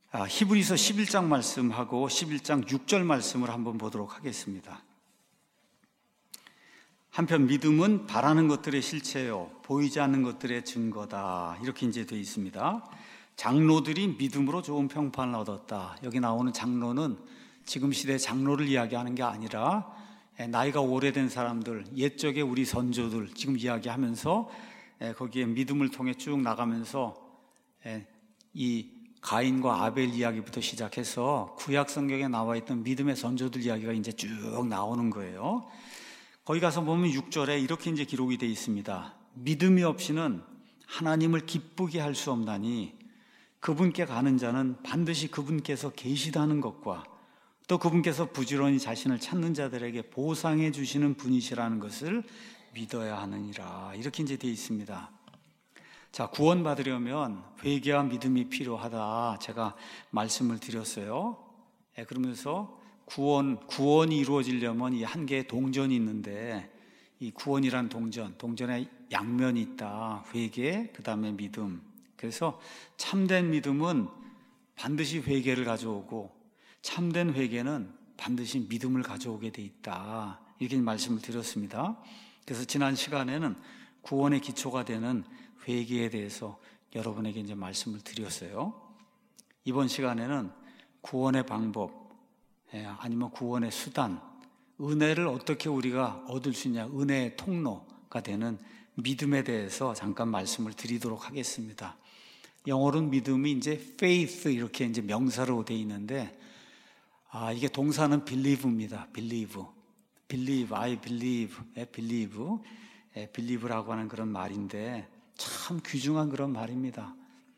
히브리서 11장 말씀하고 11장 6절 말씀을 한번 보도록 하겠습니다. 한편 믿음은 바라는 것들의 실체요, 보이지 않는 것들의 증거다. 이렇게 이제 되어 있습니다. 장로들이 믿음으로 좋은 평판을 얻었다. 여기 나오는 장로는 지금 시대 장로를 이야기하는 게 아니라 나이가 오래된 사람들, 옛적의 우리 선조들 지금 이야기하면서 거기에 믿음을 통해 쭉 나가면서 이 가인과 아벨 이야기부터 시작해서 구약 성경에 나와 있던 믿음의 선조들 이야기가 이제 쭉 나오는 거예요. 거기 가서 보면 6절에 이렇게 이제 기록이 되어 있습니다. 믿음이 없이는 하나님을 기쁘게 할 수 없나니 그분께 가는 자는 반드시 그분께서 계시다는 것과 또 그분께서 부지런히 자신을 찾는 자들에게 보상해 주시는 분이시라는 것을 믿어야 하느니라. 이렇게 이제 되어 있습니다. 자, 구원받으려면 회개와 믿음이 필요하다. 제가 말씀을 드렸어요. 그러면서 구원이 이루어지려면 이 한 개의 동전이 있는데 이 구원이란 동전에 양면이 있다. 회개, 그 다음에 믿음. 그래서 참된 믿음은 반드시 회개를 가져오고 참된 회개는 반드시 믿음을 가져오게 돼 있다. 이렇게 말씀을 드렸습니다. 그래서 지난 시간에는 구원의 기초가 되는 회개에 대해서 여러분에게 이제 말씀을 드렸어요. 이번 시간에는 구원의 방법, 아니면 구원의 수단, 은혜를 어떻게 우리가 얻을 수 있냐, 은혜의 통로가 되는 믿음에 대해서 잠깐 말씀을 드리도록 하겠습니다. 영어로는 믿음이 이제 faith 이렇게 이제 명사로 되어 있는데, 이게 동사는 believe입니다. believe, I believe, believe라고 하는 그런 말인데 참 귀중한 그런 말입니다.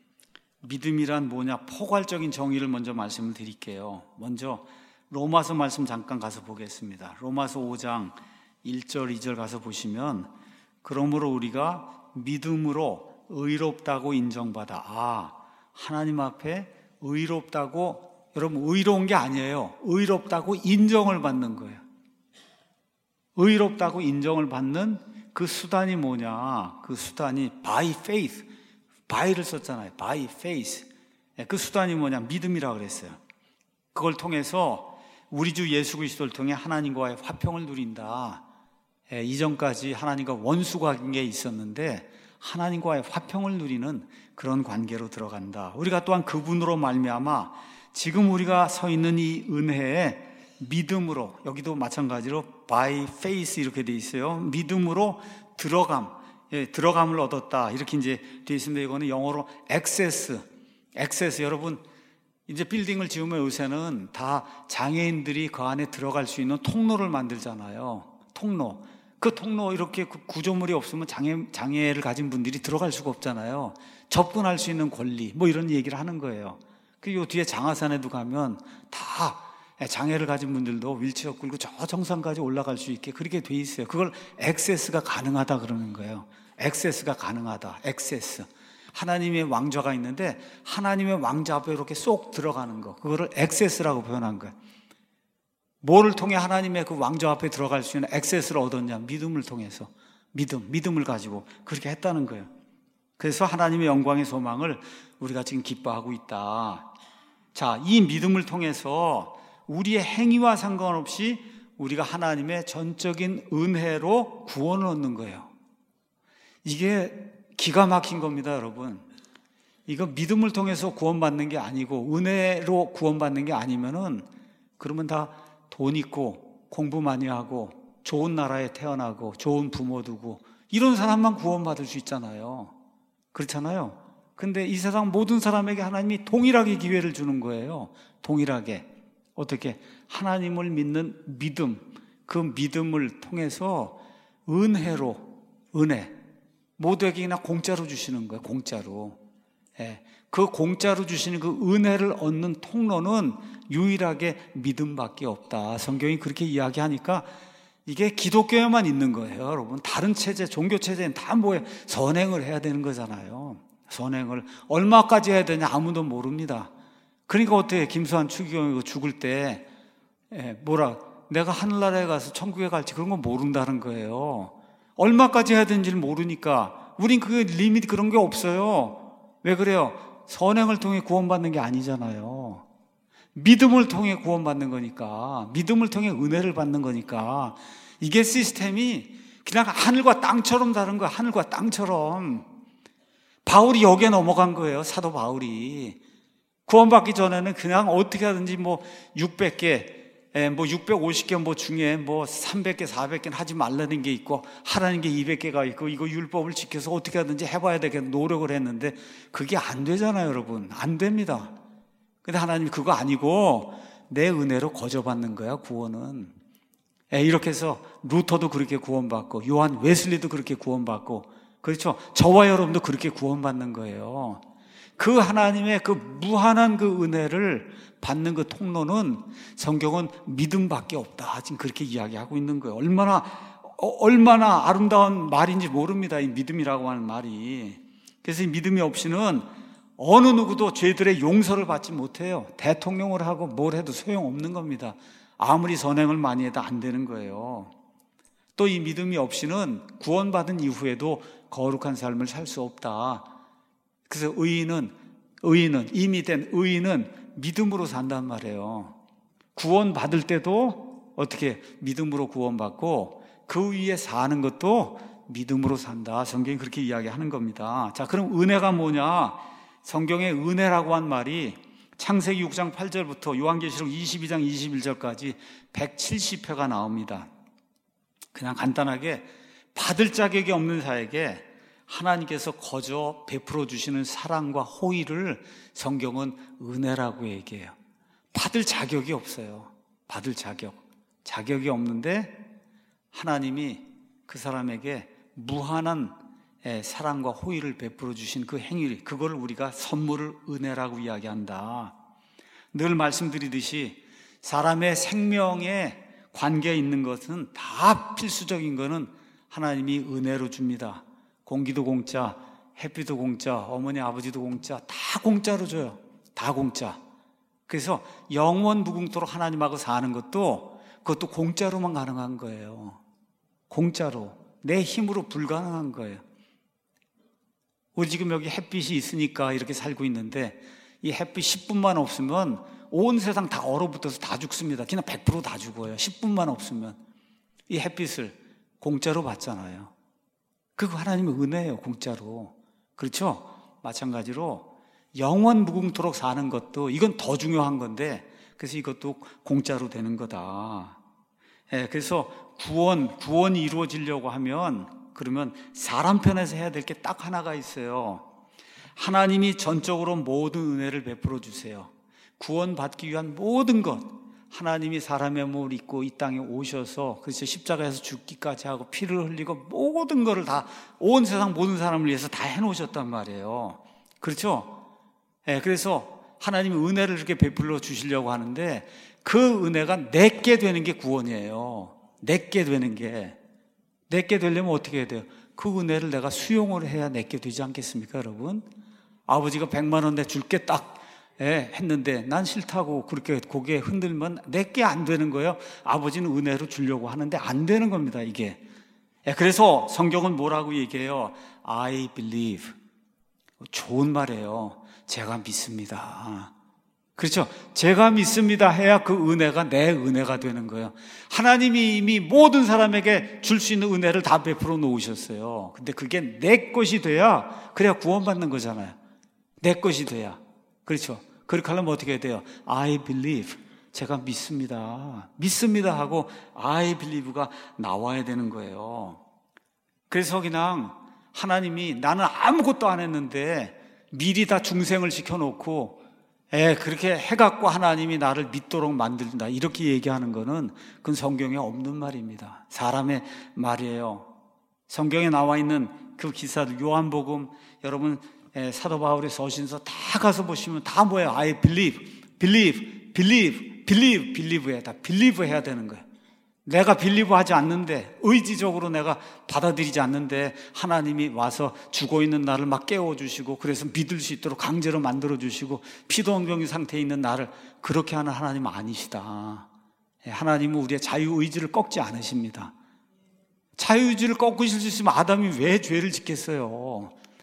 믿음이란 뭐냐? 포괄적인 정의를 먼저 말씀을 드릴게요. 먼저 로마서 말씀 잠깐 가서 보겠습니다. 로마서 5장 1절 2절 가서 보시면 그러므로 우리가 믿음으로 의롭다고 인정받아. 하나님 앞에 의롭다고, 여러분 의로운 게 아니에요. 의롭다고 인정을 받는 거예요. 의롭다고 인정을 받는 그 수단이 뭐냐? 그 수단이 by faith, by를 썼잖아요. by faith. 그 수단이 뭐냐? 믿음이라고 그랬어요. 그걸 통해서 우리 주 예수 그리스도를 통해 하나님과의 화평을 누린다. 이전까지 하나님과 원수 관계에 있었는데 하나님과의 화평을 누리는 그런 관계로 들어간다. 우리가 또한 그분으로 말미암아 지금 우리가 서 있는 이 은혜에 믿음으로, 여기도 마찬가지로 by faith 이렇게 돼 있어요. 믿음으로 들어감을 얻었다. 이렇게 이제 돼 있습니다. 이거는 영어로 access. 여러분 이제 빌딩을 지으면 요새는 다 장애인들이 그 안에 들어갈 수 있는 통로를 만들잖아요. 통로. 그 통로 이렇게 그 구조물이 없으면 장애를 가진 분들이 들어갈 수가 없잖아요. 접근할 수 있는 권리, 뭐 이런 얘기를 하는 거예요. 그리고 뒤에 장하산에도 가면 다 장애를 가진 분들도 휠체어 끌고 저 정상까지 올라갈 수 있게 그렇게 돼 있어요. 그걸 액세스가 가능하다 그러는 거예요. 액세스가 가능하다. 액세스. 하나님의 왕좌가 있는데 하나님의 왕좌 앞에 이렇게 쏙 들어가는 거, 그거를 액세스라고 표현한 거예요. 뭐를 통해 하나님의 그 왕좌 앞에 들어갈 수 있는 액세스를 얻었냐? 믿음을 통해서. 믿음을 가지고 그렇게 했다는 거예요. 그래서 하나님의 영광의 소망을 우리가 지금 기뻐하고 있다. 자, 이 믿음을 통해서 우리의 행위와 상관없이 우리가 하나님의 전적인 은혜로 구원을 얻는 거예요. 이게 기가 막힌 겁니다, 여러분. 이거 믿음을 통해서 구원받는 게 아니고 은혜로 구원받는 게 아니면은 그러면 다 돈 있고 공부 많이 하고 좋은 나라에 태어나고 좋은 부모 두고 이런 사람만 구원받을 수 있잖아요. 그렇잖아요. 근데 이 세상 모든 사람에게 하나님이 동일하게 기회를 주는 거예요. 동일하게. 어떻게? 하나님을 믿는 믿음, 그 믿음을 통해서 은혜로, 은혜 모두에게 그냥 공짜로 주시는 거예요. 공짜로. 그 공짜로 주시는 그 은혜를 얻는 통로는 유일하게 믿음밖에 없다. 성경이 그렇게 이야기하니까 이게 기독교에만 있는 거예요, 여러분. 다른 체제, 종교 체제는 다 뭐예요? 선행을 해야 되는 거잖아요. 선행을 얼마까지 해야 되냐 아무도 모릅니다. 그러니까 어떻게 김수환 추기경이 죽을 때 내가 하늘나라에 가서 천국에 갈지 그런 거 모른다는 거예요. 얼마까지 해야 되는지를 모르니까. 우린 그 리밋 그런 게 없어요. 왜 그래요? 선행을 통해 구원받는 게 아니잖아요. 믿음을 통해 구원받는 거니까, 믿음을 통해 은혜를 받는 거니까, 이게 시스템이 그냥 하늘과 땅처럼 다른 거야. 하늘과 땅처럼. 바울이 여기에 넘어간 거예요. 사도 바울이. 구원받기 전에는 그냥 어떻게 하든지 뭐 600개, 뭐 650개 뭐 중에 뭐 300개, 400개는 하지 말라는 게 있고 하라는 게 200개가 있고 이거 율법을 지켜서 어떻게 하든지 해봐야 되겠다 노력을 했는데 그게 안 되잖아요, 여러분. 안 됩니다. 근데 하나님이 그거 아니고 내 은혜로 거저받는 거야, 구원은. 이렇게 해서 루터도 그렇게 구원받고 요한 웨슬리도 그렇게 구원받고, 그렇죠? 저와 여러분도 그렇게 구원받는 거예요. 그 하나님의 그 무한한 그 은혜를 받는 그 통로는 성경은 믿음밖에 없다. 지금 그렇게 이야기하고 있는 거예요. 얼마나 아름다운 말인지 모릅니다. 이 믿음이라고 하는 말이. 그래서 이 믿음이 없이는 어느 누구도 죄들의 용서를 받지 못해요. 대통령을 하고 뭘 해도 소용없는 겁니다. 아무리 선행을 많이 해도 안 되는 거예요. 또 이 믿음이 없이는 구원받은 이후에도 거룩한 삶을 살 수 없다. 그래서 의인은 이미 된 의인은 믿음으로 산단 말이에요. 구원받을 때도 어떻게 믿음으로 구원받고 그 위에 사는 것도 믿음으로 산다. 성경이 그렇게 이야기하는 겁니다. 자, 그럼 은혜가 뭐냐? 성경의 은혜라고 한 말이 창세기 6장 8절부터 요한계시록 22장 21절까지 170회가 나옵니다. 그냥 간단하게 받을 자격이 없는 자에게 하나님께서 거저 베풀어 주시는 사랑과 호의를 성경은 은혜라고 얘기해요. 받을 자격이 없어요. 받을 자격이 없는데 하나님이 그 사람에게 무한한 사랑과 호의를 베풀어 주신 그 행위, 그걸 우리가 선물을 은혜라고 이야기한다. 늘 말씀드리듯이 사람의 생명에 관계에 있는 것은 다 필수적인 것은 하나님이 은혜로 줍니다. 공기도 공짜, 햇빛도 공짜, 어머니 아버지도 공짜, 다 공짜로 줘요. 다 공짜. 그래서 영원 무궁토록 하나님하고 사는 그것도 공짜로만 가능한 거예요. 공짜로. 내 힘으로 불가능한 거예요. 우리 지금 여기 햇빛이 있으니까 이렇게 살고 있는데 이 햇빛 10분만 없으면 온 세상 다 얼어붙어서 다 죽습니다. 그냥 100% 다 죽어요. 10분만 없으면. 이 햇빛을 공짜로 받잖아요. 그거 하나님의 은혜예요. 공짜로. 그렇죠? 마찬가지로 영원 무궁토록 사는 것도 이건 더 중요한 건데 그래서 이것도 공짜로 되는 거다. 그래서 구원이 이루어지려고 하면 그러면 사람 편에서 해야 될 게 딱 하나가 있어요. 하나님이 전적으로 모든 은혜를 베풀어 주세요. 구원받기 위한 모든 것, 하나님이 사람의 몸을 입고 이 땅에 오셔서 그래서 십자가에서 죽기까지 하고 피를 흘리고 모든 것을 다 온 세상 모든 사람을 위해서 다 해놓으셨단 말이에요. 그렇죠? 그래서 하나님이 은혜를 이렇게 베풀어 주시려고 하는데 그 은혜가 내게 되는 게 구원이에요. 내게 되는 게. 내게 되려면 어떻게 해야 돼요? 그 은혜를 내가 수용을 해야 내게 되지 않겠습니까, 여러분? 아버지가 100만 원 내 줄게 딱 했는데 난 싫다고 그렇게 고개 흔들면 내게 안 되는 거예요. 아버지는 은혜로 주려고 하는데 안 되는 겁니다, 이게. 그래서 성경은 뭐라고 얘기해요? I believe. 좋은 말이에요. 제가 믿습니다. 그렇죠? 제가 믿습니다 해야 그 은혜가 내 은혜가 되는 거예요. 하나님이 이미 모든 사람에게 줄 수 있는 은혜를 다 베풀어 놓으셨어요. 근데 그게 내 것이 돼야 그래야 구원받는 거잖아요. 내 것이 돼야. 그렇죠? 그렇게 하려면 어떻게 해야 돼요? I believe. 제가 믿습니다. 믿습니다 하고 I believe가 나와야 되는 거예요. 그래서 그냥 하나님이 나는 아무것도 안 했는데 미리 다 중생을 시켜놓고 그렇게 해갖고 하나님이 나를 믿도록 만든다 이렇게 얘기하는 거는 그건 성경에 없는 말입니다. 사람의 말이에요. 성경에 나와 있는 그 기사들 요한복음 여러분 사도 바울의 서신서 다 가서 보시면 다 뭐예요? I believe 해. 다 believe 해야 되는 거예요. 내가 believe 하지 않는데 의지적으로 내가 받아들이지 않는데 하나님이 와서 죽어있는 나를 막 깨워주시고 그래서 믿을 수 있도록 강제로 만들어주시고 피동병의 상태에 있는 나를 그렇게 하는 하나님은 아니시다. 하나님은 우리의 자유의지를 꺾지 않으십니다. 자유의지를 꺾으실 수 있으면 아담이 왜 죄를 짓겠어요?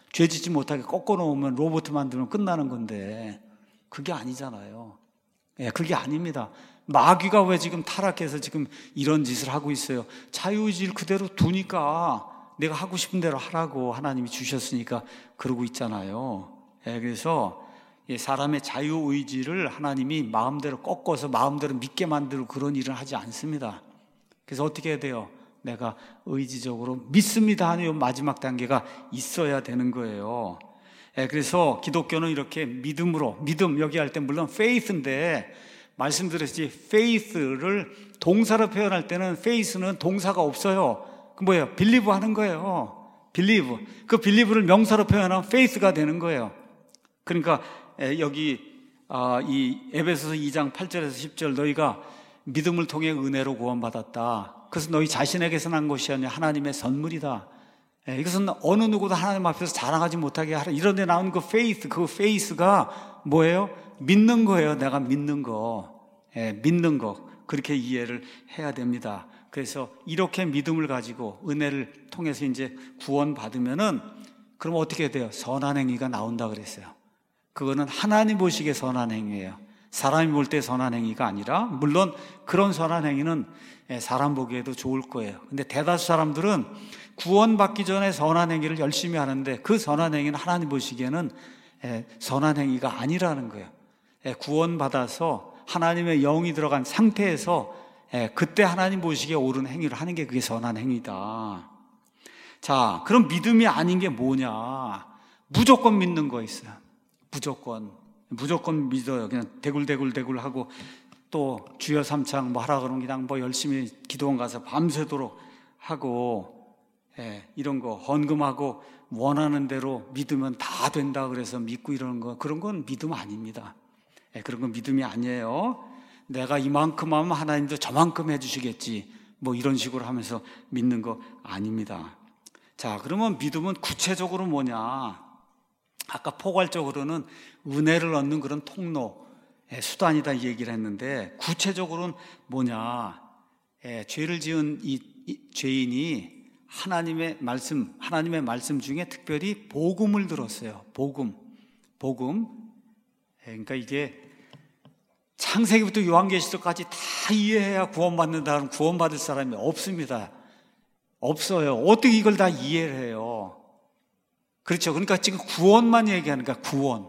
죄 짓지 못하게 꺾어 놓으면 로봇 만들면 끝나는 건데 그게 아니잖아요. 그게 아닙니다. 마귀가 왜 지금 타락해서 지금 이런 짓을 하고 있어요? 자유의지를 그대로 두니까 내가 하고 싶은 대로 하라고 하나님이 주셨으니까 그러고 있잖아요. 그래서 사람의 자유의지를 하나님이 마음대로 꺾어서 마음대로 믿게 만들고 그런 일을 하지 않습니다. 그래서 어떻게 해야 돼요? 내가 의지적으로 믿습니다 하는 마지막 단계가 있어야 되는 거예요. 그래서 기독교는 이렇게 믿음으로, 믿음 여기 할 때 물론 faith인데 말씀드렸듯이 faith를 동사로 표현할 때는 faith는 동사가 없어요. 그 뭐예요? believe 하는 거예요. believe. 그 believe를 명사로 표현하면 faith가 되는 거예요. 그러니까 여기 이 에베소서 2장 8절에서 10절 너희가 믿음을 통해 은혜로 구원받았다. 그것은 너희 자신에게서 난 것이 아니라 하나님의 선물이다. 이것은 어느 누구도 하나님 앞에서 자랑하지 못하게 하라. 이런 데 나오는 그 faith, 그 faith가 뭐예요? 믿는 거예요. 내가 믿는 거. 믿는 거. 그렇게 이해를 해야 됩니다. 그래서 이렇게 믿음을 가지고 은혜를 통해서 이제 구원받으면은 그럼 어떻게 돼요? 선한 행위가 나온다 그랬어요. 그거는 하나님 보시기에 선한 행위예요. 사람이 볼 때 선한 행위가 아니라, 물론 그런 선한 행위는 사람 보기에도 좋을 거예요. 근데 대다수 사람들은 구원받기 전에 선한 행위를 열심히 하는데 그 선한 행위는 하나님 보시기에는 선한 행위가 아니라는 거예요. 구원받아서 하나님의 영이 들어간 상태에서 그때 하나님 보시기에 옳은 행위를 하는 게 그게 선한 행위다. 자, 그럼 믿음이 아닌 게 뭐냐? 무조건 믿는 거 있어요. 무조건 믿어요. 그냥 대굴 하고 또 주여 삼창 뭐 하라 그러면 그냥 뭐 열심히 기도원 가서 밤새도록 하고 이런 거 헌금하고 원하는 대로 믿으면 다 된다 그래서 믿고 이러는 거, 그런 건 믿음 아닙니다. 그런 건 믿음이 아니에요. 내가 이만큼 하면 하나님도 저만큼 해주시겠지 뭐 이런 식으로 하면서 믿는 거 아닙니다. 자, 그러면 믿음은 구체적으로 뭐냐? 아까 포괄적으로는 은혜를 얻는 그런 통로, 수단이다 이 얘기를 했는데 구체적으로는 뭐냐? 죄를 지은 이 죄인이 하나님의 말씀 중에 특별히 복음을 들었어요. 복음. 그러니까 이게 창세기부터 요한계시록까지 다 이해해야 구원받는다는 구원받을 사람이 없습니다. 없어요. 어떻게 이걸 다 이해를 해요? 그렇죠. 그러니까 지금 구원만 얘기하는 거야.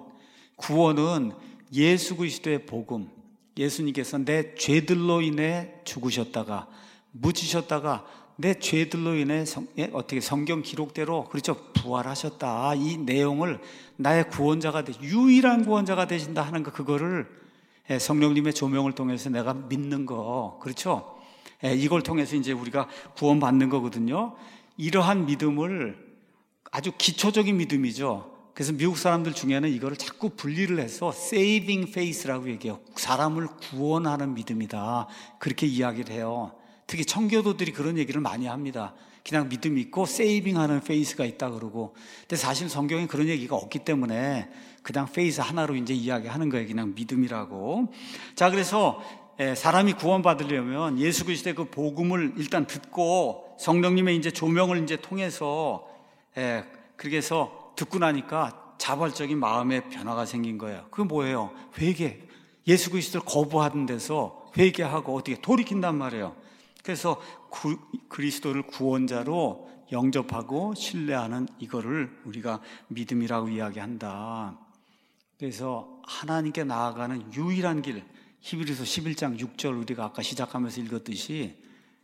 구원은 예수 그리스도의 복음. 예수님께서 내 죄들로 인해 죽으셨다가 묻히셨다가 내 죄들로 인해 어떻게 성경 기록대로 그렇죠 부활하셨다. 이 내용을 나의 구원자가 유일한 구원자가 되신다 하는 거, 그거를 성령님의 조명을 통해서 내가 믿는 거, 그렇죠? 이걸 통해서 이제 우리가 구원받는 거거든요. 이러한 믿음을 아주 기초적인 믿음이죠. 그래서 미국 사람들 중에는 이거를 자꾸 분리를 해서 saving faith라고 얘기해요. 사람을 구원하는 믿음이다. 그렇게 이야기를 해요. 특히 청교도들이 그런 얘기를 많이 합니다. 그냥 믿음이 있고 saving하는 faith가 있다 그러고. 근데 사실 성경에 그런 얘기가 없기 때문에 그냥 faith 하나로 이제 이야기하는 거예요. 그냥 믿음이라고. 자, 그래서 사람이 구원받으려면 예수 그리스도의 그 복음을 일단 듣고 성령님의 이제 조명을 이제 통해서 그렇게 해서 듣고 나니까 자발적인 마음의 변화가 생긴 거예요. 그게 뭐예요? 회개. 예수 그리스도를 거부하는 데서 회개하고 어떻게 돌이킨단 말이에요. 그래서 그리스도를 구원자로 영접하고 신뢰하는 이거를 우리가 믿음이라고 이야기한다. 그래서 하나님께 나아가는 유일한 길, 히브리서 11장 6절 우리가 아까 시작하면서 읽었듯이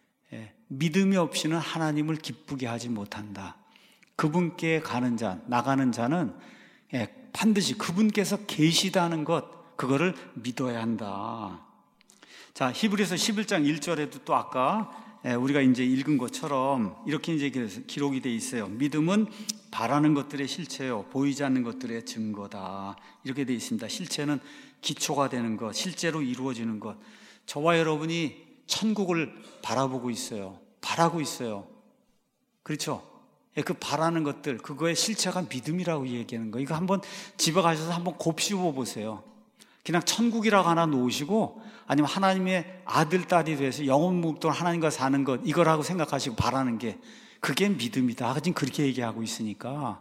믿음이 없이는 하나님을 기쁘게 하지 못한다. 그분께 가는 자, 나가는 자는 반드시 그분께서 계시다는 것, 그거를 믿어야 한다. 자, 히브리서 11장 1절에도 또 아까 우리가 이제 읽은 것처럼 이렇게 이제 기록이 돼 있어요. 믿음은 바라는 것들의 실체요, 보이지 않는 것들의 증거다. 이렇게 돼 있습니다. 실체는 기초가 되는 것, 실제로 이루어지는 것. 저와 여러분이 천국을 바라보고 있어요. 바라고 있어요. 그렇죠? 그 바라는 것들, 그거의 실체가 믿음이라고 얘기하는 거예요. 이거 한번 집에 가셔서 한번 곱씹어 보세요. 그냥 천국이라고 하나 놓으시고 아니면 하나님의 아들, 딸이 돼서 영원무궁토록 하나님과 사는 것, 이거라고 생각하시고 바라는 게 그게 믿음이다. 지금 그렇게 얘기하고 있으니까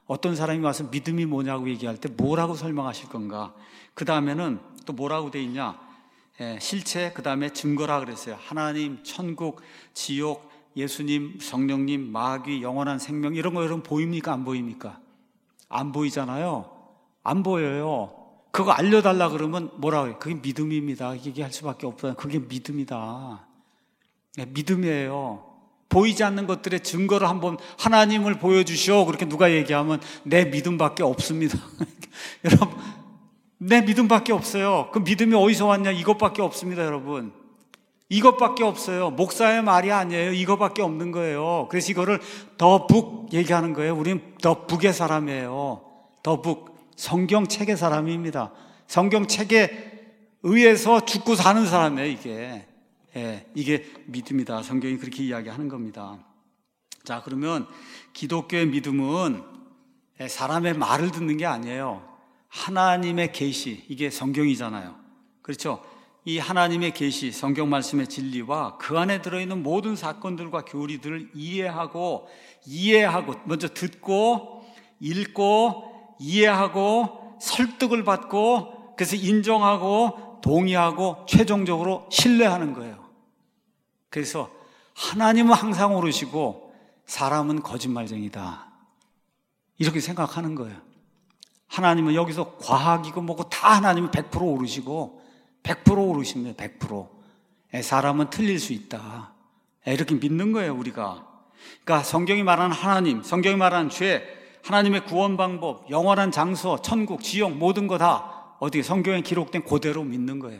어떤 사람이 와서 믿음이 뭐냐고 얘기할 때 뭐라고 설명하실 건가? 그 다음에는 또 뭐라고 돼 있냐? 실체, 그 다음에 증거라 그랬어요. 하나님, 천국, 지옥, 예수님, 성령님, 마귀, 영원한 생명, 이런 거 여러분 보입니까? 안 보입니까? 안 보이잖아요. 안 보여요. 그거 알려달라 그러면 뭐라고 해요? 그게 믿음입니다. 얘기할 수밖에 없어요. 그게 믿음이다. 믿음이에요. 보이지 않는 것들의 증거를 한번 하나님을 보여주시오. 그렇게 누가 얘기하면 내 믿음밖에 없습니다. 여러분, 내 믿음밖에 없어요. 그 믿음이 어디서 왔냐? 이것밖에 없습니다, 여러분. 이것밖에 없어요. 목사의 말이 아니에요. 이것밖에 없는 거예요. 그래서 이거를 더 북 얘기하는 거예요. 우리는 더 북의 사람이에요. 더 북. 성경책의 사람입니다. 성경책에 의해서 죽고 사는 사람이에요, 이게. 이게 믿음이다. 성경이 그렇게 이야기하는 겁니다. 자, 그러면 기독교의 믿음은 사람의 말을 듣는 게 아니에요. 하나님의 계시, 이게 성경이잖아요. 그렇죠? 이 하나님의 계시, 성경 말씀의 진리와 그 안에 들어있는 모든 사건들과 교리들을 이해하고 먼저 듣고 읽고 이해하고 설득을 받고 그래서 인정하고 동의하고 최종적으로 신뢰하는 거예요. 그래서 하나님은 항상 옳으시고 사람은 거짓말쟁이다. 이렇게 생각하는 거예요. 하나님은 여기서 과학이고 뭐고 다 하나님은 100% 옳으시고 100% 옳으십니다. 100%. 사람은 틀릴 수 있다. 이렇게 믿는 거예요, 우리가. 그러니까 성경이 말하는 하나님, 성경이 말하는 죄, 하나님의 구원 방법, 영원한 장소, 천국, 지옥 모든 거 다 어떻게 성경에 기록된 그대로 믿는 거예요.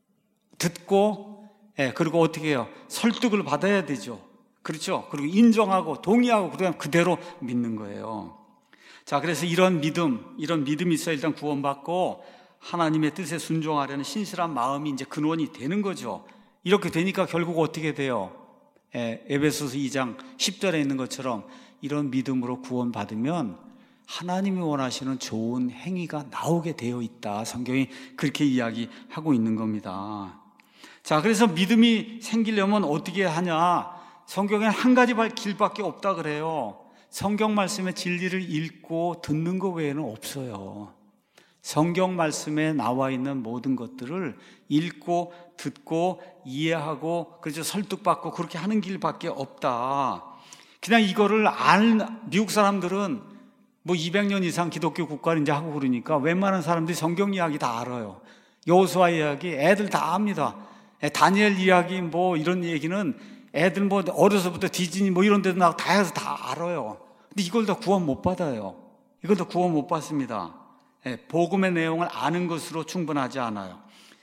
듣고 그리고 어떻게 해요? 설득을 받아야 되죠. 그렇죠? 그리고 인정하고 동의하고 그대로 믿는 거예요. 자, 그래서 이런 믿음이 있어야 일단 구원받고 하나님의 뜻에 순종하려는 신실한 마음이 이제 근원이 되는 거죠. 이렇게 되니까 결국 어떻게 돼요? 에베소서 2장 10절에 있는 것처럼 이런 믿음으로 구원받으면 하나님이 원하시는 좋은 행위가 나오게 되어 있다. 성경이 그렇게 이야기하고 있는 겁니다. 자, 그래서 믿음이 생기려면 어떻게 하냐? 성경에 한 가지 길밖에 없다 그래요. 성경 말씀의 진리를 읽고 듣는 것 외에는 없어요. 성경 말씀에 나와 있는 모든 것들을 읽고 듣고 이해하고 그래서 설득받고 그렇게 하는 길밖에 없다. 그냥 이거를 미국 사람들은 뭐 200년 이상 기독교 국가를 이제 하고 그러니까 웬만한 사람들이 성경 이야기 다 알아요. 여호수아 이야기 애들 다 압니다. 다니엘 이야기 뭐 이런 얘기는 애들 뭐 어려서부터 디즈니 뭐 이런 데도 나고 다 해서 다 알아요. 근데 이걸 다 구원 못 받아요. 이걸 다 구원 못 받습니다. 복음의 내용을 아는 것으로 충분하지 않아요.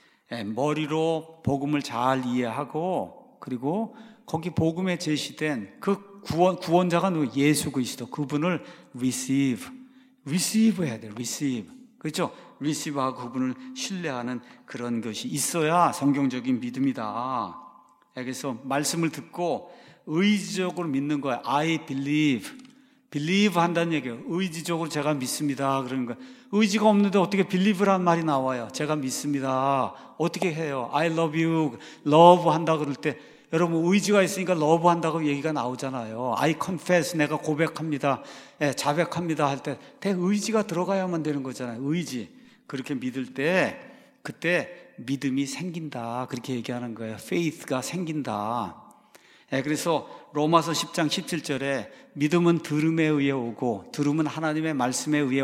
머리로 복음을 잘 이해하고 그리고 거기 복음에 제시된 그 구원자가 누구? 예수 그리스도. 그분을 receive 해야 돼요. receive. 그렇죠? receive하고 그분을 신뢰하는 그런 것이 있어야 성경적인 믿음이다. 그래서 말씀을 듣고 의지적으로 믿는 거예요. I believe 한다는 얘기예요. 의지적으로 제가 믿습니다. 그러는 거예요. 의지가 없는데 어떻게 believe란 말이 나와요? 제가 믿습니다. 어떻게 해요? I love you, love 한다 그럴 때 여러분 의지가 있으니까 love 한다고 얘기가 나오잖아요. I confess, 내가 고백합니다. 자백합니다 할 때 대의지가 들어가야만 되는 거잖아요. 의지. 그렇게 믿을 때 그때 믿음이 생긴다. 그렇게 얘기하는 거예요. faith가 생긴다. 그래서 로마서 10장 17절에 믿음은 들음에 의해 오고 들음은 하나님의 말씀에 의해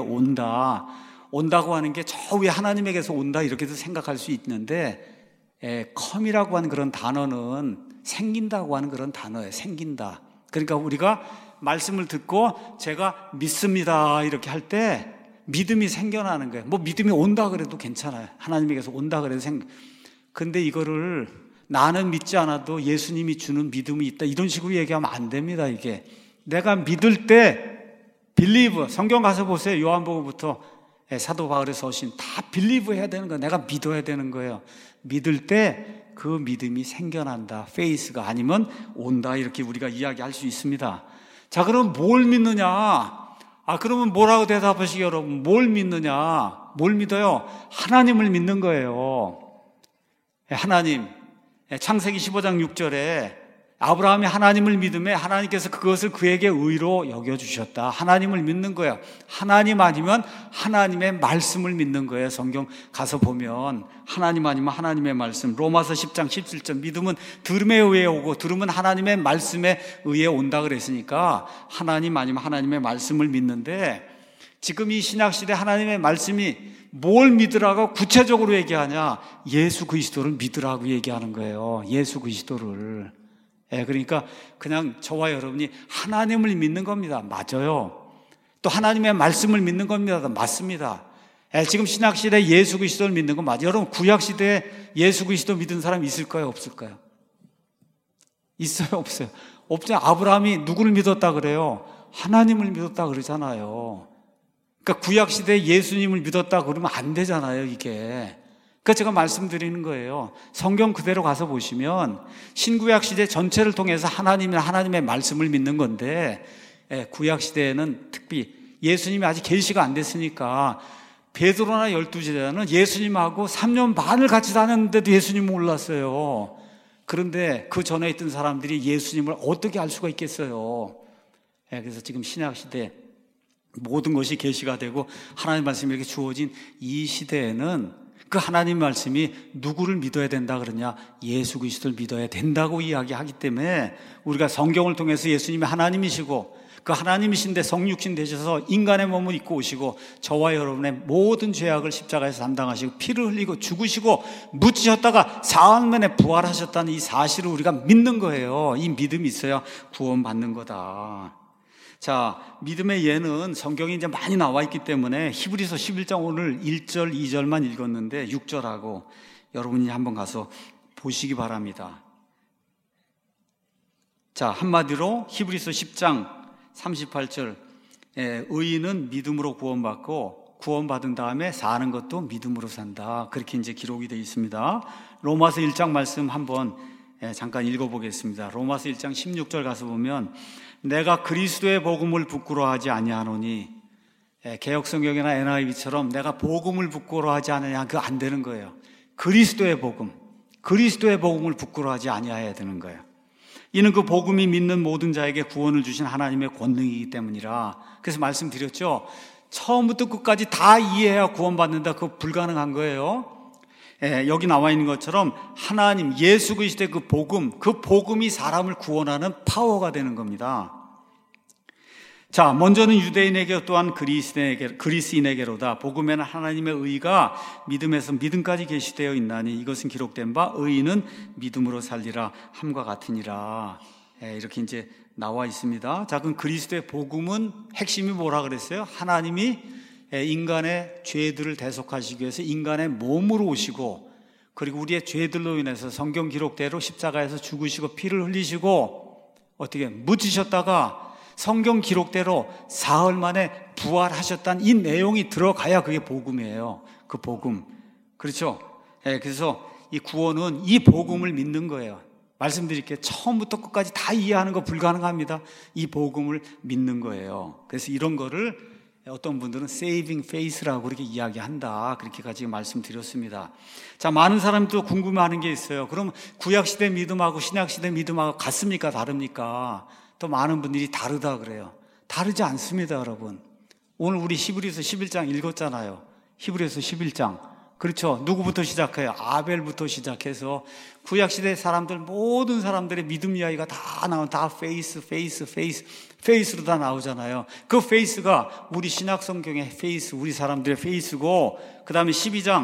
온다고 하는 게 저 위에 하나님에게서 온다 이렇게도 생각할 수 있는데 come이라고 하는 그런 단어는 생긴다고 하는 그런 단어예요. 생긴다. 그러니까 우리가 말씀을 듣고 제가 믿습니다 이렇게 할 때 믿음이 생겨나는 거예요. 뭐 믿음이 온다 그래도 괜찮아요. 하나님에게서 온다 그래도 근데 이거를 나는 믿지 않아도 예수님이 주는 믿음이 있다 이런 식으로 얘기하면 안 됩니다. 이게 내가 믿을 때 believe, 성경 가서 보세요. 요한복음부터 사도 바울의 서신 다 believe 해야 되는 거예요. 내가 믿어야 되는 거예요. 믿을 때 그 믿음이 생겨난다. faith가 아니면 온다 이렇게 우리가 이야기할 수 있습니다. 자, 그럼 뭘 믿느냐? 그러면 뭐라고 대답하시게 여러분? 뭘 믿느냐? 뭘 믿어요? 하나님을 믿는 거예요. 하나님. 창세기 15장 6절에 아브라함이 하나님을 믿음에 하나님께서 그것을 그에게 의로 여겨주셨다. 하나님을 믿는 거예요. 하나님 아니면 하나님의 말씀을 믿는 거예요. 성경 가서 보면 하나님 아니면 하나님의 말씀. 로마서 10장 17절 믿음은 들음에 의해 오고 들음은 하나님의 말씀에 의해 온다 그랬으니까 하나님 아니면 하나님의 말씀을 믿는데, 지금 이 신약시대 하나님의 말씀이 뭘 믿으라고 구체적으로 얘기하냐? 예수 그리스도를 믿으라고 얘기하는 거예요. 예수 그리스도를. 그러니까 그냥 저와 여러분이 하나님을 믿는 겁니다. 맞아요. 또 하나님의 말씀을 믿는 겁니다. 맞습니다. 지금 신약시대에 예수 그리스도를 믿는 건 맞아요. 여러분 구약시대에 예수 그리스도 믿은 사람 있을까요? 없을까요? 있어요? 없어요? 없죠. 아브라함이 누구를 믿었다 그래요? 하나님을 믿었다 그러잖아요. 그러니까 구약시대에 예수님을 믿었다 그러면 안 되잖아요, 이게. 그러니까 제가 말씀드리는 거예요. 성경 그대로 가서 보시면 신구약시대 전체를 통해서 하나님의 말씀을 믿는 건데, 구약시대에는 특히 예수님이 아직 계시가 안 됐으니까 베드로나 12제자는 예수님하고 3년 반을 같이 다녔는데도 예수님 몰랐어요. 그런데 그 전에 있던 사람들이 예수님을 어떻게 알 수가 있겠어요? 그래서 지금 신약시대 모든 것이 계시가 되고 하나님의 말씀이 이렇게 주어진 이 시대에는 그 하나님 말씀이 누구를 믿어야 된다 그러냐? 예수 그리스도를 믿어야 된다고 이야기하기 때문에 우리가 성경을 통해서 예수님이 하나님이시고 그 하나님이신데 성육신 되셔서 인간의 몸을 입고 오시고 저와 여러분의 모든 죄악을 십자가에서 담당하시고 피를 흘리고 죽으시고 묻히셨다가 사흘 만에 부활하셨다는 이 사실을 우리가 믿는 거예요. 이 믿음이 있어야 구원받는 거다. 자, 믿음의 예는 성경이 이제 많이 나와 있기 때문에 히브리서 11장 오늘 1절, 2절만 읽었는데 6절하고 여러분이 한번 가서 보시기 바랍니다. 자, 한마디로 히브리서 10장 38절, 의인은 믿음으로 구원받고 구원받은 다음에 사는 것도 믿음으로 산다. 그렇게 이제 기록이 되어 있습니다. 로마서 1장 말씀 한번 잠깐 읽어보겠습니다. 로마서 1장 16절 가서 보면 내가 그리스도의 복음을 부끄러워하지 아니하노니, 개역성경이나 NIV처럼 내가 복음을 부끄러워하지 않느냐, 그거 안 되는 거예요. 그리스도의 복음을 부끄러워하지 아니해야 되는 거예요. 이는 그 복음이 믿는 모든 자에게 구원을 주신 하나님의 권능이기 때문이라. 그래서 말씀드렸죠. 처음부터 끝까지 다 이해해야 구원받는다. 그거 불가능한 거예요. 여기 나와 있는 것처럼 하나님 예수 그리스도의 그 복음이 사람을 구원하는 파워가 되는 겁니다. 자, 먼저는 유대인에게 또한 그리스인에게로다. 복음에는 하나님의 의가 믿음에서 믿음까지 계시되어 있나니 이것은 기록된 바 의인은 믿음으로 살리라 함과 같으니라. 이렇게 이제 나와 있습니다. 자, 그럼 그리스도의 복음은 핵심이 뭐라 그랬어요? 하나님이 인간의 죄들을 대속하시기 위해서 인간의 몸으로 오시고, 그리고 우리의 죄들로 인해서 성경 기록대로 십자가에서 죽으시고 피를 흘리시고 어떻게 묻히셨다가 성경 기록대로 사흘 만에 부활하셨다는 이 내용이 들어가야 그게 복음이에요. 그 복음. 그렇죠? 그래서 이 구원은 이 복음을 믿는 거예요. 말씀드릴게요. 처음부터 끝까지 다 이해하는 거 불가능합니다. 이 복음을 믿는 거예요. 그래서 이런 거를 어떤 분들은 saving faith라고 그렇게 이야기한다. 그렇게까지 말씀드렸습니다. 자, 많은 사람도 궁금해하는 게 있어요. 그럼 구약시대 믿음하고 신약시대 믿음하고 같습니까? 다릅니까? 또 많은 분들이 다르다 그래요. 다르지 않습니다, 여러분. 오늘 우리 히브리서 11장 읽었잖아요. 히브리서 11장. 그렇죠. 누구부터 시작해요? 아벨부터 시작해서 구약시대 사람들, 모든 사람들의 믿음 이야기가 다 나오는, 다 페이스로 다 나오잖아요. 그 페이스가 우리 신약 성경의 페이스, 우리 사람들의 페이스고, 그 다음에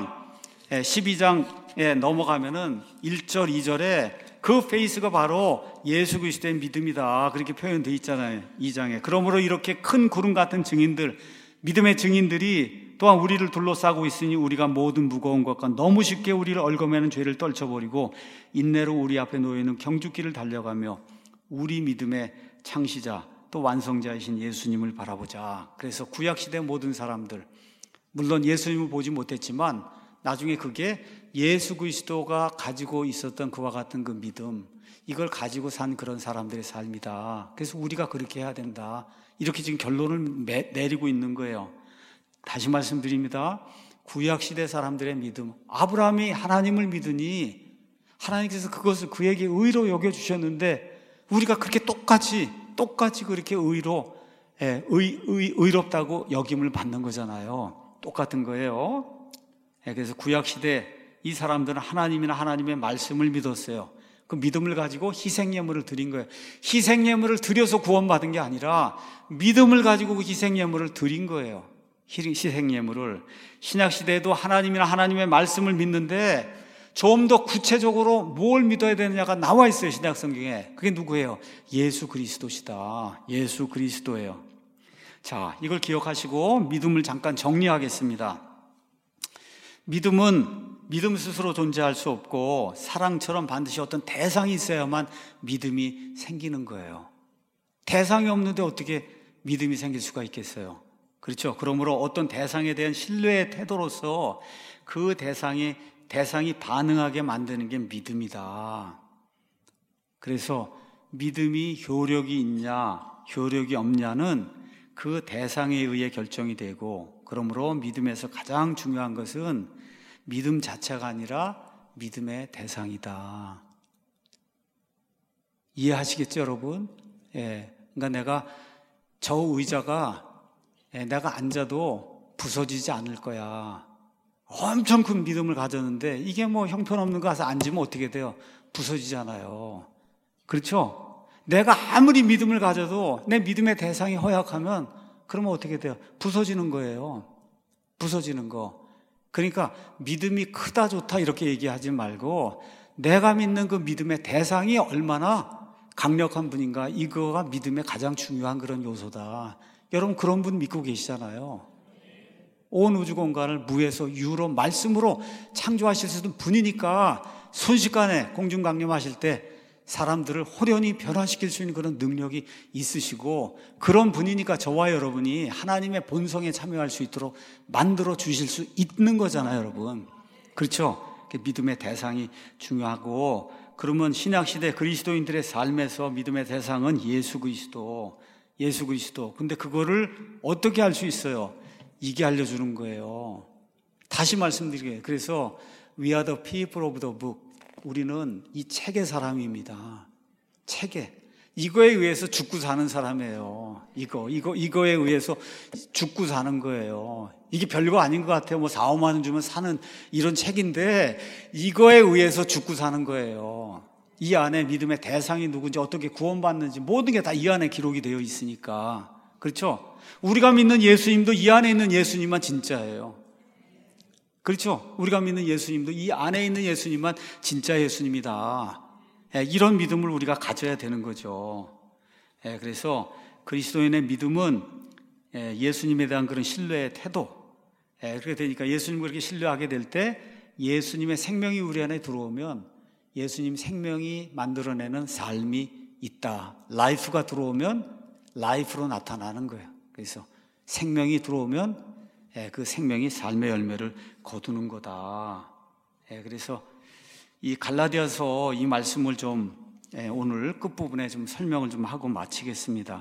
12장에 넘어가면은 1절, 2절에 그 페이스가 바로 예수 그리스도의 믿음이다. 그렇게 표현되어 있잖아요. 2장에. 그러므로 이렇게 큰 구름 같은 증인들, 믿음의 증인들이 또한 우리를 둘러싸고 있으니 우리가 모든 무거운 것과 너무 쉽게 우리를 얽어매는 죄를 떨쳐버리고 인내로 우리 앞에 놓여있는 경주길을 달려가며 우리 믿음의 창시자 또 완성자이신 예수님을 바라보자. 그래서 구약시대 모든 사람들, 물론 예수님을 보지 못했지만 나중에 그게 예수 그리스도가 가지고 있었던 그와 같은 그 믿음, 이걸 가지고 산 그런 사람들의 삶이다. 그래서 우리가 그렇게 해야 된다. 이렇게 지금 결론을 내리고 있는 거예요. 다시 말씀드립니다. 구약시대 사람들의 믿음, 아브라함이 하나님을 믿으니 하나님께서 그것을 그에게 의로 여겨주셨는데 우리가 그렇게 똑같이 그렇게 의롭다고 여김을 받는 거잖아요. 똑같은 거예요. 그래서 구약시대 이 사람들은 하나님이나 하나님의 말씀을 믿었어요. 그 믿음을 가지고 희생예물을 드린 거예요. 희생예물을 드려서 구원받은 게 아니라 믿음을 가지고 그 희생예물을 드린 거예요. 희생예물을. 신약시대에도 하나님이나 하나님의 말씀을 믿는데 좀 더 구체적으로 뭘 믿어야 되느냐가 나와 있어요. 신약성경에. 그게 누구예요? 예수 그리스도시다. 예수 그리스도예요. 자, 이걸 기억하시고 믿음을 잠깐 정리하겠습니다. 믿음 스스로 존재할 수 없고 사랑처럼 반드시 어떤 대상이 있어야만 믿음이 생기는 거예요. 대상이 없는데 어떻게 믿음이 생길 수가 있겠어요? 그렇죠? 그러므로 어떤 대상에 대한 신뢰의 태도로서 그 대상이 반응하게 만드는 게 믿음이다. 그래서 믿음이 효력이 있냐, 효력이 없냐는 그 대상에 의해 결정이 되고, 그러므로 믿음에서 가장 중요한 것은 믿음 자체가 아니라 믿음의 대상이다. 이해하시겠죠, 여러분? 그러니까 내가 저 의자가 내가 앉아도 부서지지 않을 거야. 엄청 큰 믿음을 가졌는데 이게 뭐 형편없는 거 가서 앉으면 어떻게 돼요? 부서지잖아요. 그렇죠? 내가 아무리 믿음을 가져도 내 믿음의 대상이 허약하면 그러면 어떻게 돼요? 부서지는 거예요. 부서지는 거. 그러니까 믿음이 크다 좋다 이렇게 얘기하지 말고 내가 믿는 그 믿음의 대상이 얼마나 강력한 분인가, 이거가 믿음의 가장 중요한 그런 요소다. 여러분 그런 분 믿고 계시잖아요. 온 우주 공간을 무에서 유로 말씀으로 창조하실 수 있는 분이니까 순식간에 공중강림하실 때 사람들을 호련히 변화시킬 수 있는 그런 능력이 있으시고, 그런 분이니까 저와 여러분이 하나님의 본성에 참여할 수 있도록 만들어 주실 수 있는 거잖아요, 여러분. 그렇죠? 믿음의 대상이 중요하고, 그러면 신약시대 그리스도인들의 삶에서 믿음의 대상은 예수 그리스도. 근데 그거를 어떻게 알 수 있어요? 이게 알려주는 거예요. 다시 말씀드리게요. 그래서 We are the people of the book. 우리는 이 책의 사람입니다. 책에. 이거에 의해서 죽고 사는 사람이에요. 이거에 의해서 죽고 사는 거예요. 이게 별거 아닌 것 같아요. 뭐 4, 5만 원 주면 사는 이런 책인데 이거에 의해서 죽고 사는 거예요. 이 안에 믿음의 대상이 누군지, 어떻게 구원받는지 모든 게 다 이 안에 기록이 되어 있으니까. 그렇죠? 우리가 믿는 예수님도 이 안에 있는 예수님만 진짜예요. 그렇죠? 우리가 믿는 예수님도 이 안에 있는 예수님만 진짜 예수님이다. 이런 믿음을 우리가 가져야 되는 거죠. 그래서 그리스도인의 믿음은 예수님에 대한 그런 신뢰의 태도. 그렇게 되니까 예수님을 그렇게 신뢰하게 될 때 예수님의 생명이 우리 안에 들어오면 예수님 생명이 만들어내는 삶이 있다. 라이프가 들어오면 라이프로 나타나는 거예요. 그래서 생명이 들어오면 그 생명이 삶의 열매를 거두는 거다. 그래서 이 갈라디아서 이 말씀을 좀 오늘 끝부분에 좀 설명을 좀 하고 마치겠습니다.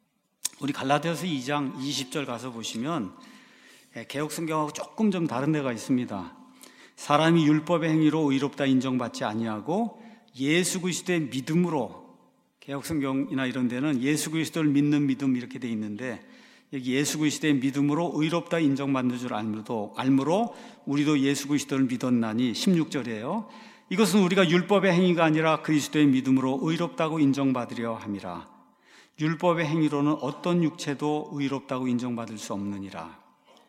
우리 갈라디아서 2장 20절 가서 보시면 개역성경하고 조금 좀 다른 데가 있습니다. 사람이 율법의 행위로 의롭다 인정받지 아니하고 예수 그리스도의 믿음으로, 개역성경이나 이런 데는 예수 그리스도를 믿는 믿음 이렇게 돼 있는데, 여기 예수 그리스도의 믿음으로 의롭다 인정받는 줄 알므로 우리도 예수 그리스도를 믿었나니 16절이에요. 이것은 우리가 율법의 행위가 아니라 그리스도의 믿음으로 의롭다고 인정받으려 함이라. 율법의 행위로는 어떤 육체도 의롭다고 인정받을 수 없느니라.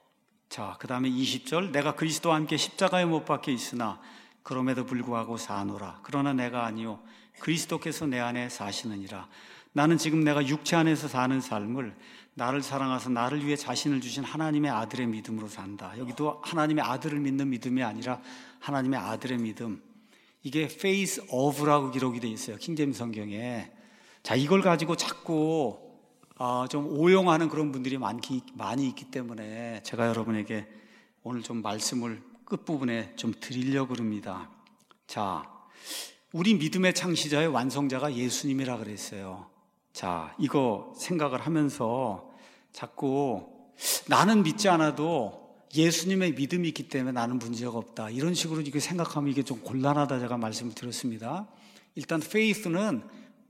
자, 그 다음에 20절. 내가 그리스도와 함께 십자가에 못 박혀 있으나 그럼에도 불구하고 사노라. 그러나 내가 아니요 그리스도께서 내 안에 사시느니라. 나는 지금 내가 육체 안에서 사는 삶을 나를 사랑하사 나를 위해 자신을 주신 하나님의 아들의 믿음으로 산다. 여기도 하나님의 아들을 믿는 믿음이 아니라 하나님의 아들의 믿음. 이게 faith of라고 기록이 되어 있어요, 킹제임스 성경에. 자, 이걸 가지고 자꾸 좀 오용하는 그런 분들이 많이 있기 때문에 제가 여러분에게 오늘 좀 말씀을 끝부분에 좀 드리려고 합니다. 자, 우리 믿음의 창시자의 완성자가 예수님이라 그랬어요. 자, 이거 생각을 하면서 자꾸 나는 믿지 않아도 예수님의 믿음이 있기 때문에 나는 문제가 없다, 이런 식으로 이렇게 생각하면 이게 좀 곤란하다 제가 말씀을 드렸습니다. 일단 faith는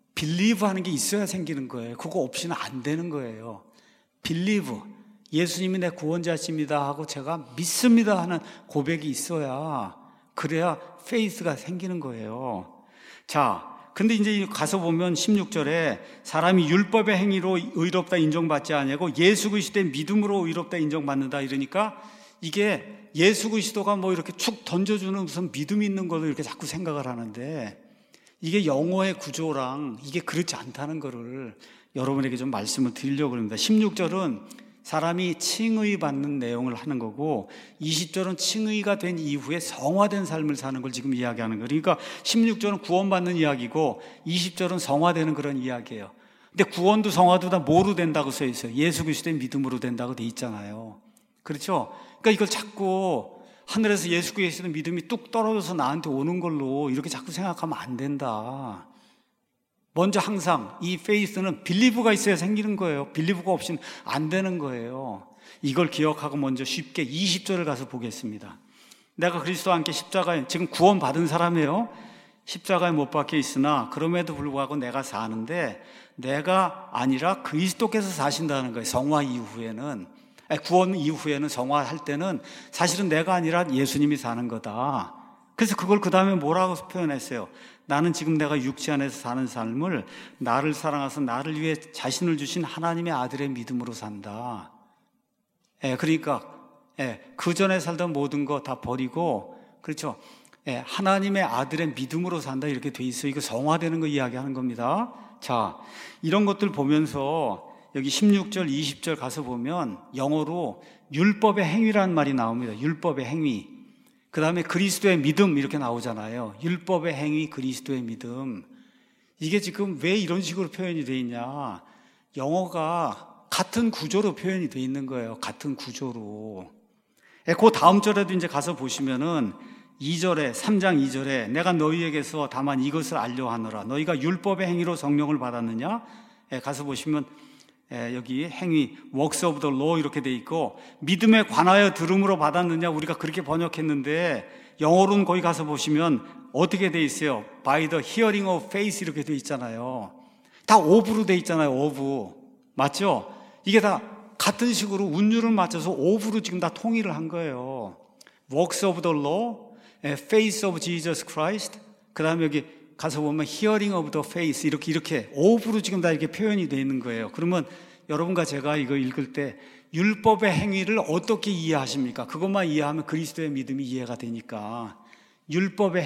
believe 하는 게 있어야 생기는 거예요. 그거 없이는 안 되는 거예요. believe, 예수님이 내 구원자십니다 하고 제가 믿습니다 하는 고백이 있어야, 그래야 faith가 생기는 거예요. 자, 근데 이제 가서 보면 16절에 사람이 율법의 행위로 의롭다 인정받지 아니하고 예수 그리스도의 믿음으로 의롭다 인정받는다 이러니까, 이게 예수 그리스도가 뭐 이렇게 축 던져주는 무슨 믿음이 있는 걸로 이렇게 자꾸 생각을 하는데, 이게 영어의 구조랑 이게 그렇지 않다는 거를 여러분에게 좀 말씀을 드리려고 합니다. 16절은 사람이 칭의 받는 내용을 하는 거고, 20절은 칭의가 된 이후에 성화된 삶을 사는 걸 지금 이야기하는 거예요. 그러니까 16절은 구원받는 이야기고 20절은 성화되는 그런 이야기예요. 근데 구원도 성화도 다 뭐로 된다고 써 있어요? 예수 그리스도의 믿음으로 된다고 돼 있잖아요. 그렇죠? 그러니까 이걸 자꾸 하늘에서 예수 그리스도의 믿음이 뚝 떨어져서 나한테 오는 걸로 이렇게 자꾸 생각하면 안 된다. 먼저 항상 이 faith는 believe가 있어야 생기는 거예요. believe가 없이는 안 되는 거예요. 이걸 기억하고 먼저 쉽게 20절을 가서 보겠습니다. 내가 그리스도와 함께 십자가에, 지금 구원받은 사람이에요. 십자가에 못 박혀 있으나 그럼에도 불구하고 내가 사는데, 내가 아니라 그리스도께서 사신다는 거예요. 성화 이후에는, 구원 이후에는, 성화할 때는 사실은 내가 아니라 예수님이 사는 거다. 그래서 그걸 그 다음에 뭐라고 표현했어요? 나는 지금 내가 육체 안에서 사는 삶을 나를 사랑하셔서 나를 위해 자신을 주신 하나님의 아들의 믿음으로 산다. 그러니까 그 전에 살던 모든 거 다 버리고, 그렇죠? 하나님의 아들의 믿음으로 산다 이렇게 돼 있어요. 이거 성화되는 거 이야기하는 겁니다. 자, 이런 것들 보면서 여기 16절, 20절 가서 보면 영어로 율법의 행위라는 말이 나옵니다. 율법의 행위. 그 다음에 그리스도의 믿음 이렇게 나오잖아요. 율법의 행위, 그리스도의 믿음. 이게 지금 왜 이런 식으로 표현이 되어 있냐? 영어가 같은 구조로 표현이 되어 있는 거예요. 같은 구조로. 그 다음 절에도 이제 가서 보시면은 2절에, 3장 2절에 내가 너희에게서 다만 이것을 알려 하노라. 너희가 율법의 행위로 성령을 받았느냐? 가서 보시면 여기 행위, works of the law 이렇게 돼 있고, 믿음에 관하여 들음으로 받았느냐 우리가 그렇게 번역했는데, 영어로는 거기 가서 보시면 어떻게 돼 있어요? by the hearing of faith 이렇게 돼 있잖아요. 다 of로 돼 있잖아요. of. 맞죠? 이게 다 같은 식으로 운율을 맞춰서 of로 지금 다 통일을 한 거예요. works of the law, faith of Jesus Christ, 그 다음에 여기 가서 보면 hearing of the faith 이렇게 of로 지금 다 이렇게 표현이 되어 있는 거예요. 그러면 여러분과 제가 이거 읽을 때 율법의 행위를 어떻게 이해하십니까? 그것만 이해하면 그리스도의 믿음이 이해가 되니까, 율법의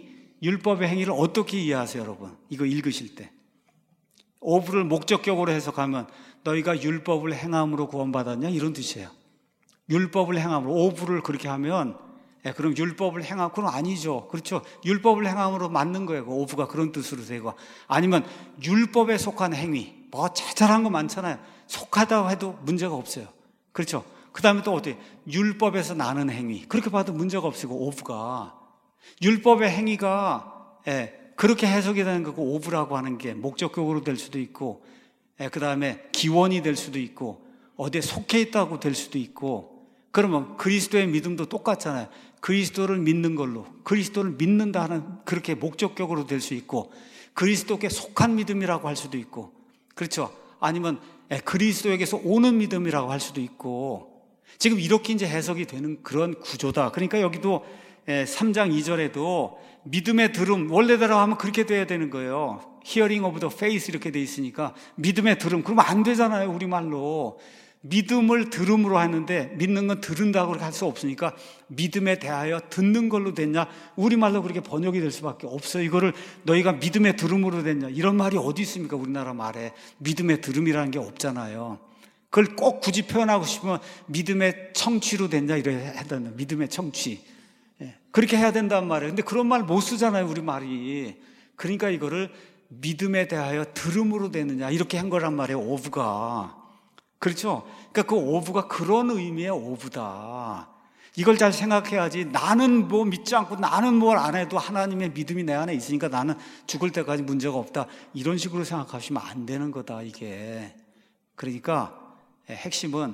행위를 어떻게 이해하세요, 여러분? 이거 읽으실 때 of를 목적격으로 해석하면 너희가 율법을 행함으로 구원받았냐 이런 뜻이에요. 율법을 행함으로, of를 그렇게 하면 그럼 율법을 행함, 그럼 아니죠. 그렇죠. 율법을 행함으로 맞는 거예요. 그 of가 그런 뜻으로 되고, 아니면 율법에 속한 행위, 뭐 자잘한 거 많잖아요. 속하다고 해도 문제가 없어요. 그렇죠. 그 다음에 또 어떻게 율법에서 나는 행위, 그렇게 봐도 문제가 없고, of가 율법의 행위가 그렇게 해석이 되는 거고, of라고 하는 게 목적격으로 될 수도 있고, 그 다음에 기원이 될 수도 있고, 어디에 속해 있다고 될 수도 있고. 그러면 그리스도의 믿음도 똑같잖아요. 그리스도를 믿는 걸로, 그리스도를 믿는다 하는 그렇게 목적격으로 될 수 있고, 그리스도께 속한 믿음이라고 할 수도 있고, 그렇죠. 아니면 그리스도에게서 오는 믿음이라고 할 수도 있고, 지금 이렇게 이제 해석이 되는 그런 구조다. 그러니까 여기도 3장 2절에도 믿음의 들음, 원래대로 하면 그렇게 돼야 되는 거예요. hearing of the faith 이렇게 돼 있으니까 믿음의 들음, 그러면 안 되잖아요. 우리말로 믿음을 들음으로 하는데, 믿는 건 들은다고 그렇게 할 수 없으니까 믿음에 대하여 듣는 걸로 됐냐, 우리말로 그렇게 번역이 될 수밖에 없어요. 이거를 너희가 믿음의 들음으로 됐냐, 이런 말이 어디 있습니까? 우리나라 말에 믿음의 들음이라는 게 없잖아요. 그걸 꼭 굳이 표현하고 싶으면 믿음의 청취로 됐냐 이래 해야 된다. 믿음의 청취, 그렇게 해야 된단 말이에요. 근데 그런 말 못 쓰잖아요, 우리 말이. 그러니까 이거를 믿음에 대하여 들음으로 되느냐 이렇게 한 거란 말이에요, of가. 그렇죠? 그러니까 그 of가 그런 의미의 of다. 이걸 잘 생각해야지, 나는 뭐 믿지 않고 나는 뭘 안 해도 하나님의 믿음이 내 안에 있으니까 나는 죽을 때까지 문제가 없다, 이런 식으로 생각하시면 안 되는 거다, 이게. 그러니까 핵심은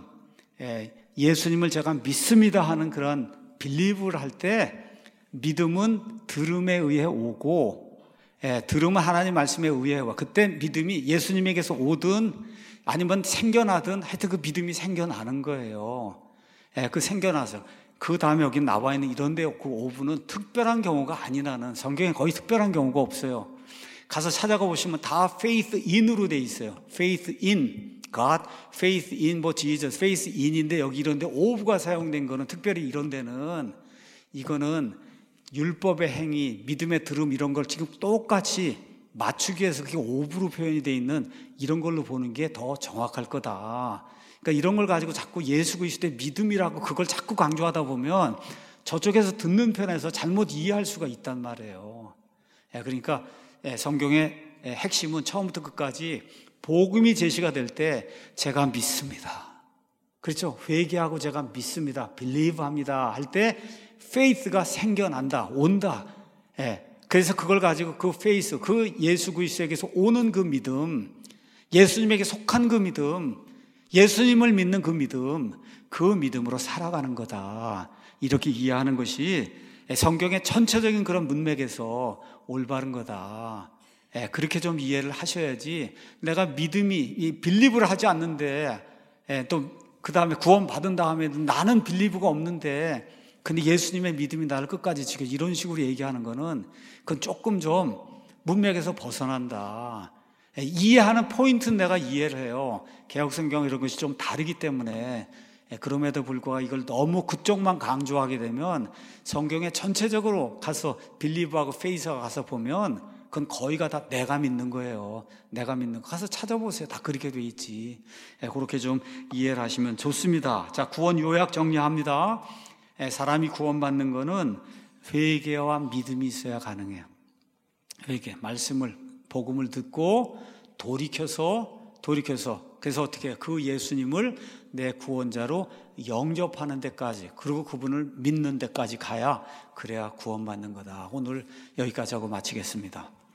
예수님을 제가 믿습니다 하는 그런 빌리브를 할 때, 믿음은 들음에 의해 오고, 들으면 하나님 말씀에 의해와 그때 믿음이 예수님에게서 오든 아니면 생겨나든 하여튼 그 믿음이 생겨나는 거예요. 그 생겨나서 그 다음에 여기 나와 있는 이런 데 그 오분은 특별한 경우가 아니라는, 성경에 거의 특별한 경우가 없어요. 가서 찾아가 보시면 다 faith in으로 돼 있어요. faith in God, faith in 뭐 Jesus, faith in인데 여기 이런 데 오브가 사용된 거는 특별히 이런 데는 이거는 율법의 행위, 믿음의 들음 이런 걸 지금 똑같이 맞추기 위해서 그게 오브로 표현이 돼 있는 이런 걸로 보는 게 더 정확할 거다. 그러니까 이런 걸 가지고 자꾸 예수 그리스도의 믿음이라고 그걸 자꾸 강조하다 보면 저쪽에서 듣는 편에서 잘못 이해할 수가 있단 말이에요. 그러니까 성경의 핵심은 처음부터 끝까지 복음이 제시가 될 때 제가 믿습니다. 그렇죠? 회개하고 제가 믿습니다. believe 합니다. 할 때 faith가 생겨난다. 온다. 그래서 그걸 가지고 그 faith, 그 예수 그리스도에게서 오는 그 믿음, 예수님에게 속한 그 믿음, 예수님을 믿는 그 믿음, 그 믿음으로 살아가는 거다. 이렇게 이해하는 것이 성경의 전체적인 그런 문맥에서 올바른 거다. 그렇게 좀 이해를 하셔야지 내가 믿음이 빌리브를 하지 않는데 또 그 다음에 구원 받은 다음에 나는 빌리브가 없는데 근데 예수님의 믿음이 나를 끝까지 지켜 이런 식으로 얘기하는 거는 그건 조금 좀 문맥에서 벗어난다. 이해하는 포인트는 내가 이해를 해요. 개혁성경 이런 것이 좀 다르기 때문에. 그럼에도 불구하고 이걸 너무 그쪽만 강조하게 되면 성경에 전체적으로 가서 빌리브하고 페이스가 가서 보면 그건 거의가 다 내가 믿는 거예요. 내가 믿는 거. 가서 찾아보세요. 다 그렇게 돼 있지. 그렇게 좀 이해를 하시면 좋습니다. 자, 구원 요약 정리합니다. 사람이 구원받는 거는 회개와 믿음이 있어야 가능해요. 회개, 말씀을, 복음을 듣고 돌이켜서 그래서 어떻게 해요? 그 예수님을 내 구원자로 영접하는 데까지 그리고 그분을 믿는 데까지 가야 그래야 구원받는 거다. 오늘 여기까지 하고 마치겠습니다.